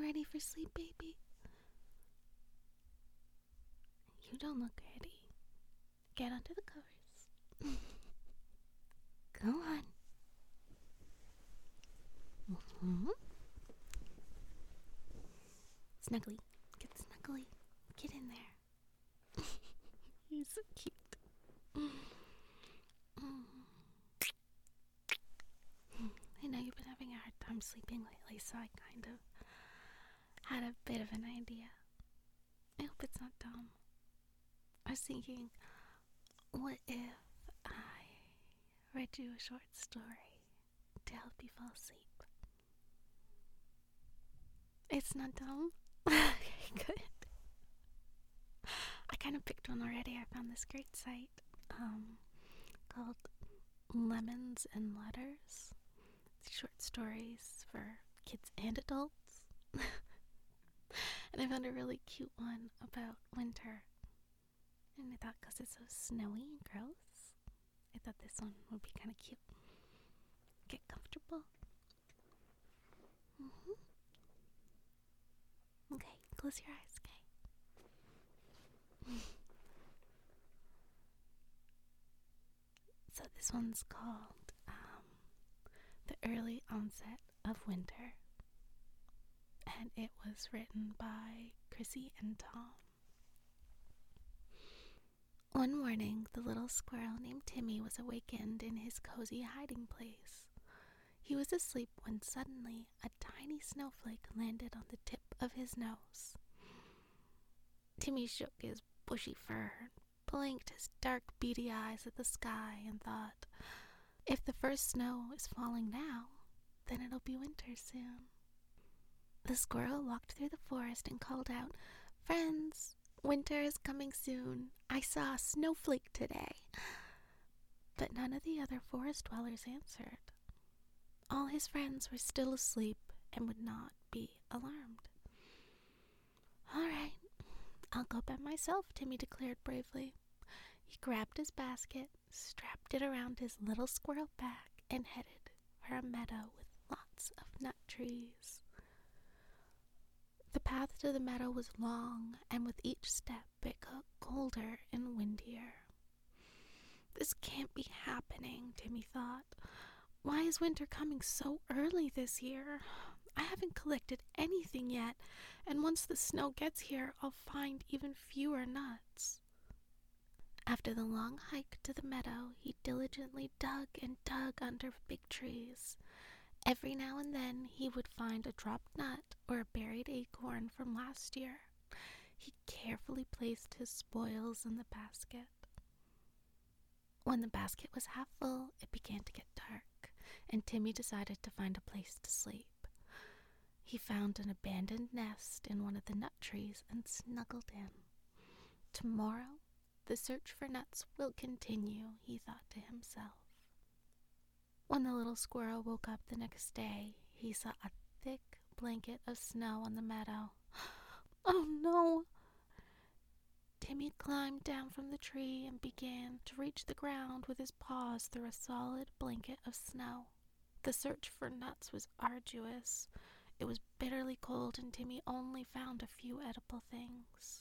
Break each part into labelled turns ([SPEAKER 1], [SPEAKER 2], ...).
[SPEAKER 1] ready for sleep, baby? You don't look ready. Get under the covers. Go on. Mm-hmm. Snuggly. Get snuggly. Get in there. You're so cute. I know you've been having a hard time sleeping lately, so I kind of had a bit of an idea. I hope it's not dumb. I was thinking, what if I read you a short story to help you fall asleep? It's not dumb? Okay, good. I kind of picked one already. I found this great site called Lemons and Letters. It's short stories for kids and adults. And I found a really cute one about winter. And I thought, because it's so snowy and gross, I thought this one would be kind of cute. Get comfortable. Okay, close your eyes, okay? So this one's called The Early Onset of Winter. And it was written by Chrissy and Tom. One morning, the little squirrel named Timmy was awakened in his cozy hiding place. He was asleep when suddenly a tiny snowflake landed on the tip of his nose. Timmy shook his bushy fur, blinked his dark beady eyes at the sky, and thought, if the first snow is falling now, then it'll be winter soon. The squirrel walked through the forest and called out, "Friends, winter is coming soon. I saw a snowflake today." But none of the other forest dwellers answered. All his friends were still asleep and would not be alarmed. "All right, I'll go by myself," Timmy declared bravely. He grabbed his basket, strapped it around his little squirrel back, and headed for a meadow with lots of nut trees. The path to the meadow was long, and with each step it got colder and windier. This can't be happening, Timmy thought. Why is winter coming so early this year? I haven't collected anything yet, and once the snow gets here, I'll find even fewer nuts. After the long hike to the meadow, he diligently dug and dug under big trees. Every now and then he would find a dropped nut or a buried acorn from last year. He carefully placed his spoils in the basket. When the basket was half full, it began to get dark, and Timmy decided to find a place to sleep. He found an abandoned nest in one of the nut trees and snuggled in. Tomorrow, the search for nuts will continue, he thought to himself. When the little squirrel woke up the next day, he saw a thick blanket of snow on the meadow. Oh no! Timmy climbed down from the tree and began to reach the ground with his paws through a solid blanket of snow. The search for nuts was arduous. It was bitterly cold, and Timmy only found a few edible things.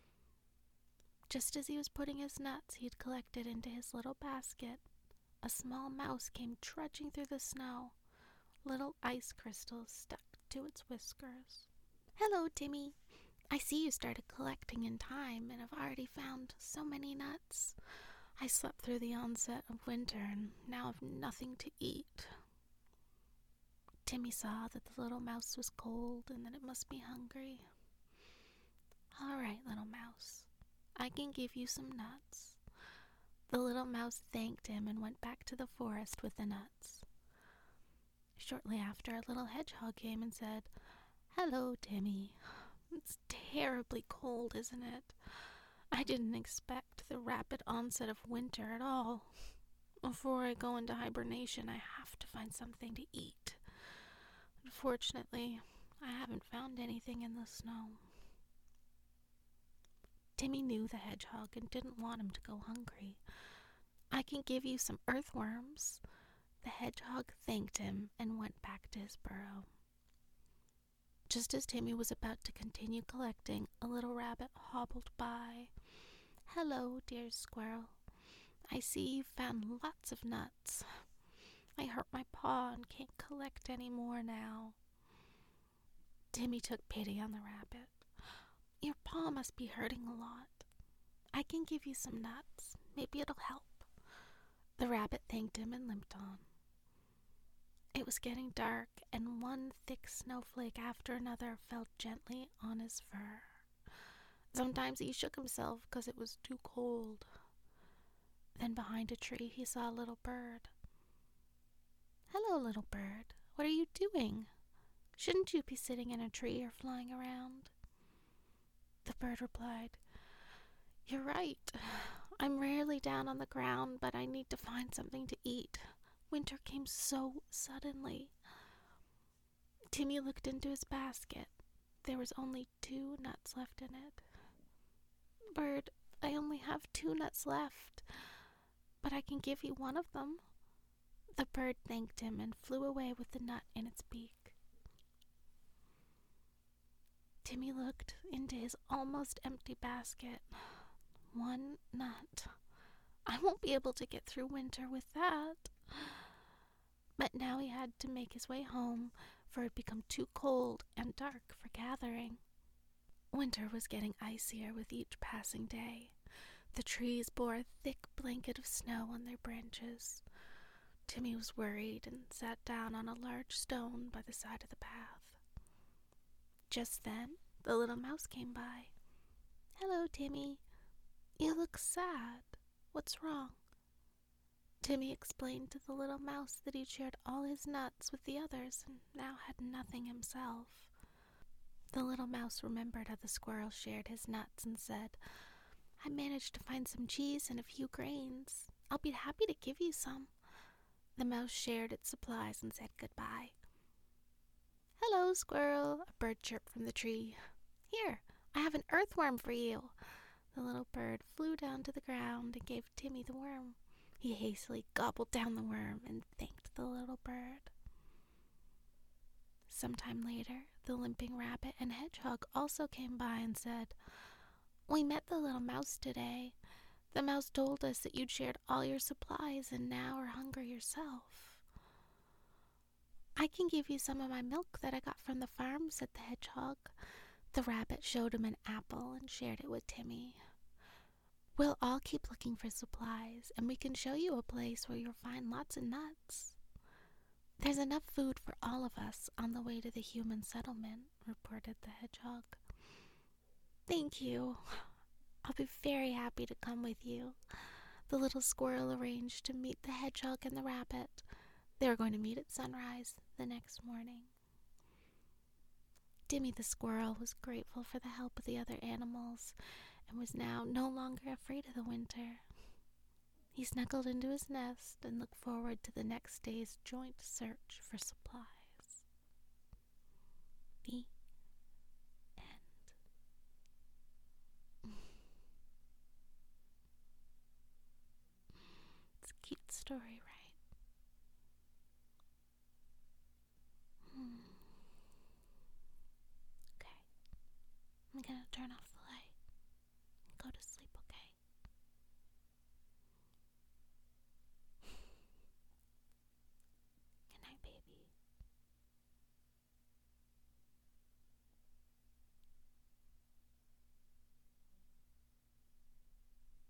[SPEAKER 1] Just as he was putting his nuts he'd collected into his little basket, a small mouse came trudging through the snow. Little ice crystals stuck to its whiskers. "Hello, Timmy. I see you started collecting in time and have already found so many nuts. I slept through the onset of winter and now have nothing to eat." Timmy saw that the little mouse was cold and that it must be hungry. "All right, little mouse, I can give you some nuts." The little mouse thanked him and went back to the forest with the nuts. Shortly after, a little hedgehog came and said, "Hello, Timmy. It's terribly cold, isn't it? I didn't expect the rapid onset of winter at all. Before I go into hibernation, I have to find something to eat. Unfortunately, I haven't found anything in the snow." Timmy knew the hedgehog and didn't want him to go hungry. "I can give you some earthworms." The hedgehog thanked him and went back to his burrow. Just as Timmy was about to continue collecting, a little rabbit hobbled by. "Hello, dear squirrel. I see you've found lots of nuts. I hurt my paw and can't collect any more now." Timmy took pity on the rabbit. "Your paw must be hurting a lot. I can give you some nuts. Maybe it'll help." The rabbit thanked him and limped on. It was getting dark, and one thick snowflake after another fell gently on his fur. Sometimes he shook himself because it was too cold. Then behind a tree he saw a little bird. "Hello, little bird. What are you doing? Shouldn't you be sitting in a tree or flying around?" The bird replied, "You're right. I'm rarely down on the ground, but I need to find something to eat. Winter came so suddenly." Timmy looked into his basket. There was only 2 nuts left in it. "Bird, I only have 2 nuts left, but I can give you one of them." The bird thanked him and flew away with the nut in its beak. Timmy looked into his almost empty basket. 1 nut. I won't be able to get through winter with that. But now he had to make his way home, for it had become too cold and dark for gathering. Winter was getting icier with each passing day. The trees bore a thick blanket of snow on their branches. Timmy was worried and sat down on a large stone by the side of the path. Just then, the little mouse came by. "Hello, Timmy. You look sad. What's wrong?" Timmy explained to the little mouse that he'd shared all his nuts with the others and now had nothing himself. The little mouse remembered how the squirrel shared his nuts and said, "I managed to find some cheese and a few grains. I'll be happy to give you some." The mouse shared its supplies and said goodbye. "Hello, squirrel," a bird chirped from the tree. "Here, I have an earthworm for you." The little bird flew down to the ground and gave Timmy the worm. He hastily gobbled down the worm and thanked the little bird. Sometime later, the limping rabbit and hedgehog also came by and said, "We met the little mouse today. The mouse told us that you'd shared all your supplies and now are hungry yourself." "I can give you some of my milk that I got from the farm," said the hedgehog. The rabbit showed him an apple and shared it with Timmy. "We'll all keep looking for supplies, and we can show you a place where you'll find lots of nuts." "There's enough food for all of us on the way to the human settlement," reported the hedgehog. "Thank you. I'll be very happy to come with you." The little squirrel arranged to meet the hedgehog and the rabbit. They were going to meet at sunrise the next morning. Timmy the squirrel was grateful for the help of the other animals and was now no longer afraid of the winter. He snuggled into his nest and looked forward to the next day's joint search for supplies. The end. It's a cute story,